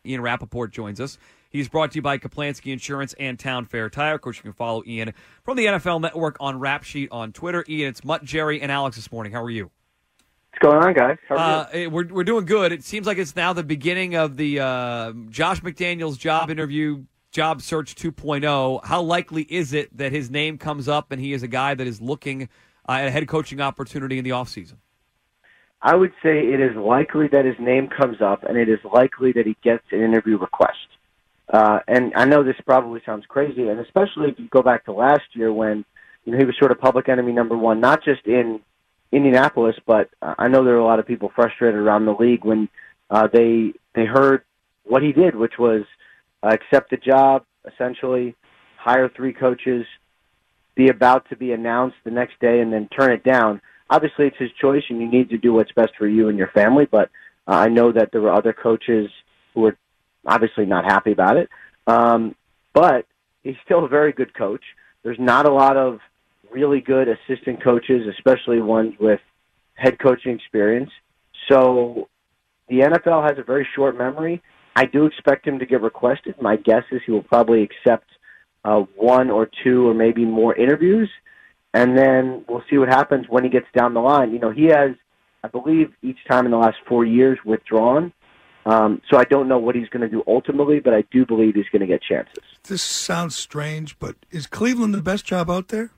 Ian Rappaport joins us. He's brought to you by Kaplansky Insurance and Town Fair Tire. Of course, you can follow Ian from the NFL Network on Rap Sheet on Twitter. Ian, it's Mutt, Jerry, and Alex this morning. How are you? What's going on, guys? How are you? We're doing good. It seems like it's now the beginning of the Josh McDaniels job search 2.0. How likely is it that his name comes up and he is a guy that is looking at a head coaching opportunity in the offseason? I would say it is likely that his name comes up, and it is likely that he gets an interview request. And I know this probably sounds crazy, and especially if you go back to last year when he was sort of public enemy number one, not just in Indianapolis, but I know there were a lot of people frustrated around the league when they heard what he did, which was accept the job, essentially, hire 3 coaches, be about to be announced the next day, and then turn it down. Obviously, it's his choice, and you need to do what's best for you and your family, but I know that there were other coaches who were obviously not happy about it. But he's still a very good coach. There's not a lot of really good assistant coaches, especially ones with head coaching experience. So the NFL has a very short memory. I do expect him to get requested. My guess is he will probably accept 1 or 2 or maybe more interviews, and then we'll see what happens when he gets down the line. He has, I believe, each time in the last 4 years withdrawn. So I don't know what he's going to do ultimately, but I do believe he's going to get chances. This sounds strange, but is Cleveland the best job out there?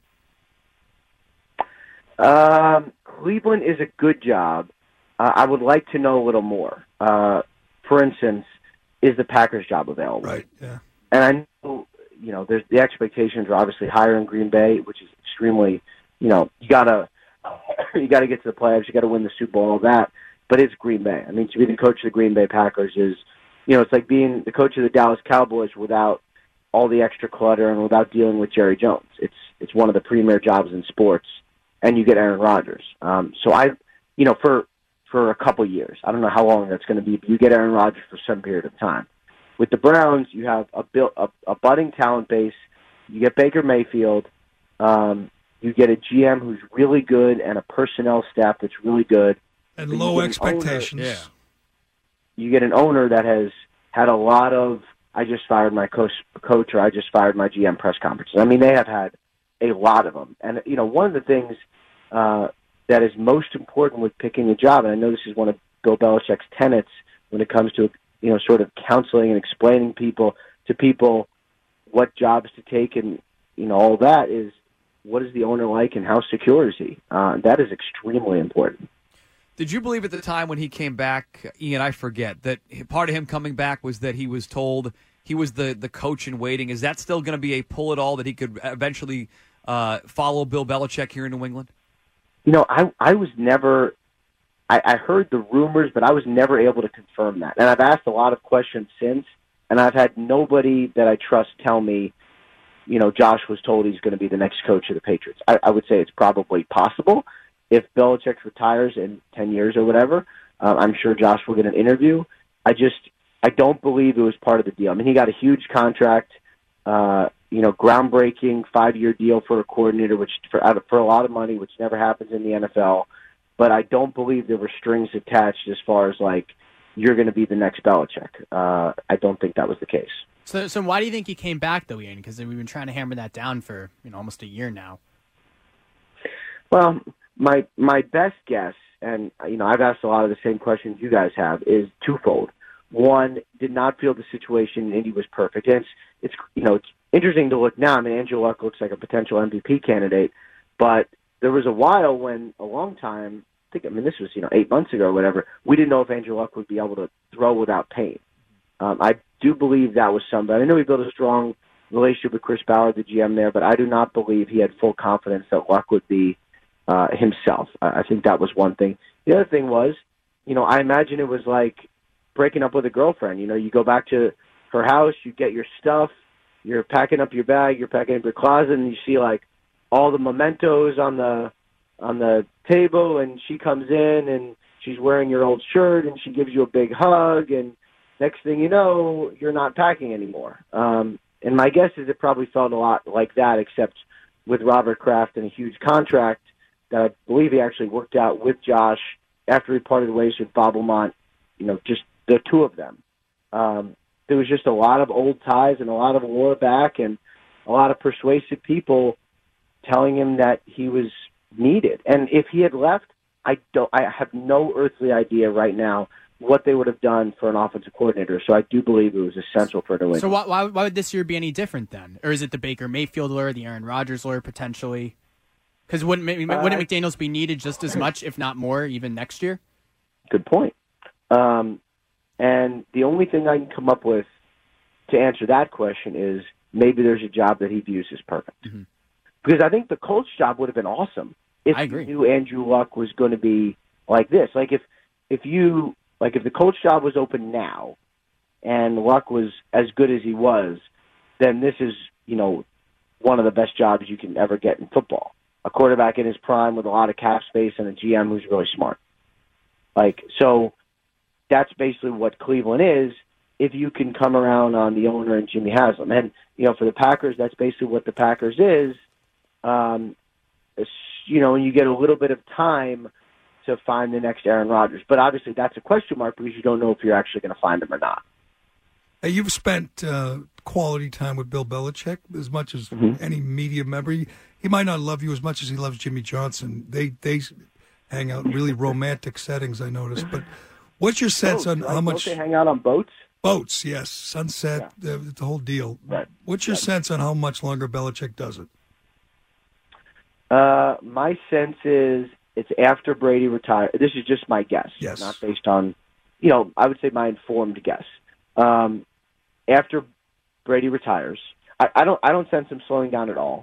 Cleveland is a good job. I would like to know a little more. For instance, is the Packers job available? Right, yeah. And I know, there's the expectations are obviously higher in Green Bay, which is extremely, you gotta get to the playoffs, you gotta win the Super Bowl, all that. But it's Green Bay. I mean, to be the coach of the Green Bay Packers is, it's like being the coach of the Dallas Cowboys without all the extra clutter and without dealing with Jerry Jones. It's one of the premier jobs in sports, and you get Aaron Rodgers. For a couple years, I don't know how long that's going to be, but you get Aaron Rodgers for some period of time. With the Browns, you have a budding talent base. You get Baker Mayfield. You get a GM who's really good and a personnel staff that's really good. And low expectations. Yeah. You get an owner that has had a lot of, I just fired my coach or I just fired my GM press conferences. I mean, they have had a lot of them. And, one of the things that is most important with picking a job, and I know this is one of Bill Belichick's tenets when it comes to, sort of counseling and explaining to people what jobs to take and, all that is, what is the owner like and how secure is he? That is extremely important. Did you believe at the time when he came back, Ian, I forget, that part of him coming back was that he was told he was the coach in waiting? Is that still going to be a pull at all that he could eventually follow Bill Belichick here in New England? I was never – I heard the rumors, but I was never able to confirm that. And I've asked a lot of questions since, and I've had nobody that I trust tell me, Josh was told he's going to be the next coach of the Patriots. I would say it's probably possible. If Belichick retires in 10 years or whatever, I'm sure Josh will get an interview. I don't believe it was part of the deal. I mean, he got a huge contract, groundbreaking 5-year deal for a coordinator, which for a lot of money, which never happens in the NFL. But I don't believe there were strings attached as far as like you're going to be the next Belichick. I don't think that was the case. So why do you think he came back though, Ian? Because we've been trying to hammer that down for almost a year now. Well, my best guess, and I've asked a lot of the same questions you guys have, is twofold. One, did not feel the situation in Indy was perfect. And it's interesting to look now. I mean, Andrew Luck looks like a potential MVP candidate, but there was a while when a long time, this was 8 months ago or whatever, we didn't know if Andrew Luck would be able to throw without pain. I do believe that was somebody. I know he built a strong relationship with Chris Ballard, the GM there, but I do not believe he had full confidence that Luck would be himself. I think that was one thing. The other thing was, I imagine it was like breaking up with a girlfriend. You go back to her house, you get your stuff, you're packing up your bag, you're packing up your closet, and you see like all the mementos on the table, and she comes in and she's wearing your old shirt and she gives you a big hug, and next thing you know, you're not packing anymore. And my guess is it probably felt a lot like that, except with Robert Kraft and a huge contract that I believe he actually worked out with Josh after he parted ways with Bob Lamont, just the two of them. There was just a lot of old ties and a lot of allure back and a lot of persuasive people telling him that he was needed. And if he had left, I have no earthly idea right now what they would have done for an offensive coordinator. So I do believe it was essential for New England. So why would this year be any different then? Or is it the Baker Mayfield lure, the Aaron Rodgers lure potentially? Because wouldn't McDaniels be needed just as much, if not more, even next year? Good point. And the only thing I can come up with to answer that question is maybe there's a job that he views as perfect. Mm-hmm. Because I think the Colts job would have been awesome if you knew Andrew Luck was going to be like this. Like if the Colts job was open now and Luck was as good as he was, then this is, one of the best jobs you can ever get in football. A quarterback in his prime with a lot of cap space and a GM who's really smart. So that's basically what Cleveland is if you can come around on the owner and Jimmy Haslam. And, for the Packers, that's basically what the Packers is. And you get a little bit of time to find the next Aaron Rodgers. But obviously that's a question mark because you don't know if you're actually going to find him or not. Hey, you've spent quality time with Bill Belichick as much as any media member. He might not love you as much as he loves Jimmy Johnson. They hang out in really romantic settings, I noticed. But what's your sense on how much... Don't they hang out on boats? Boats, yes. Sunset, the whole deal. Right. What's your sense on how much longer Belichick does it? My sense is it's after Brady retired. This is just my guess. Yes. Not based on, I would say my informed guess. After Brady retires, I don't sense him slowing down at all.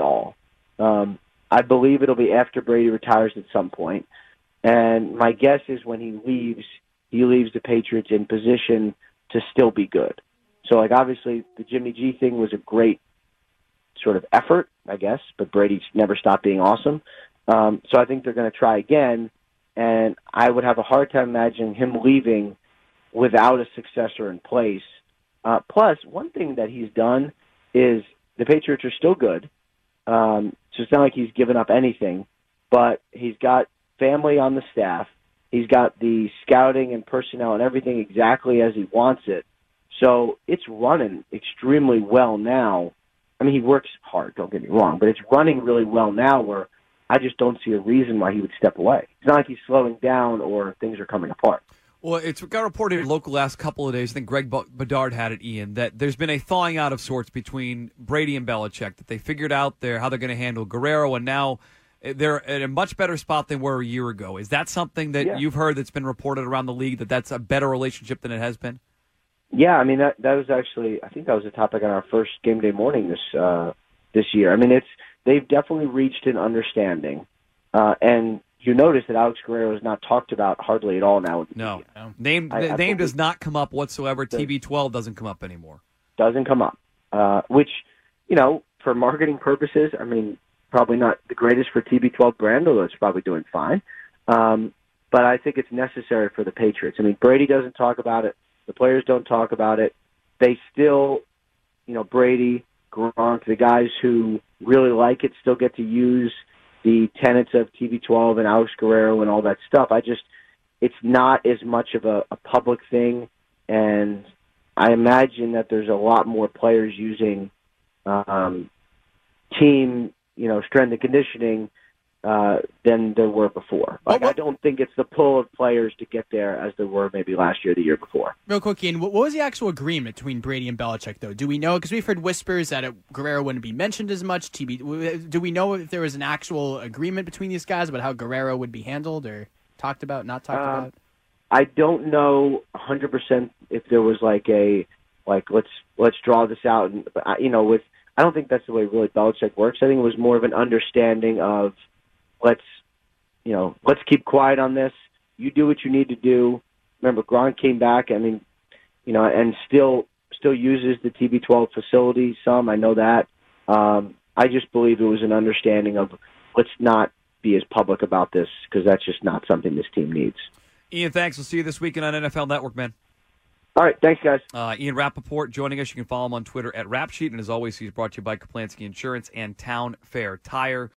I believe it'll be after Brady retires at some point. And my guess is when he leaves the Patriots in position to still be good. So, obviously, the Jimmy G thing was a great sort of effort, I guess, but Brady's never stopped being awesome. So I think they're going to try again, and I would have a hard time imagining him leaving without a successor in place. Plus, one thing that he's done is the Patriots are still good. So it's not like he's given up anything, but he's got family on the staff. He's got the scouting and personnel and everything exactly as he wants it. So it's running extremely well now. I mean, he works hard, don't get me wrong, but it's running really well now where I just don't see a reason why he would step away. It's not like he's slowing down or things are coming apart. Well, it's got reported local last couple of days. I think Greg Bedard had it, Ian, that there's been a thawing out of sorts between Brady and Belichick, that they figured out how they're going to handle Guerrero, and now they're at a much better spot than they were a year ago. Is that something that you've heard that's been reported around the league, that's a better relationship than it has been? Yeah, I mean, that was actually, I think that was a topic on our first game day morning this year. I mean, they've definitely reached an understanding. And you notice that Alex Guerrero is not talked about hardly at all now. No. Name does not come up whatsoever. TB12 doesn't come up anymore. Doesn't come up. Which, for marketing purposes, I mean, probably not the greatest for TB12 brand, although it's probably doing fine. But I think it's necessary for the Patriots. I mean, Brady doesn't talk about it. The players don't talk about it. They still, Brady, Gronk, the guys who really like it still get to use the tenets of TB12 and Alex Guerrero and all that stuff. It's not as much of a public thing, and I imagine that there's a lot more players using team, strength and conditioning than there were before. I don't think it's the pull of players to get there as there were maybe last year, the year before. Real quick, Ian, what was the actual agreement between Brady and Belichick, though? Do we know? Because we've heard whispers that Guerrero wouldn't be mentioned as much. Do we know if there was an actual agreement between these guys about how Guerrero would be handled or talked about, not talked about? I don't know 100% if there was let's draw this out. I don't think that's the way really Belichick works. I think it was more of an understanding of let's keep quiet on this. You do what you need to do. Remember, Gronk came back. I mean, and still uses the TB12 facility some. I know that. I just believe it was an understanding of let's not be as public about this because that's just not something this team needs. Ian, thanks. We'll see you this weekend on NFL Network, man. All right. Thanks, guys. Ian Rappaport joining us. You can follow him on Twitter at Rapsheet. And as always, he's brought to you by Kaplansky Insurance and Town Fair Tire.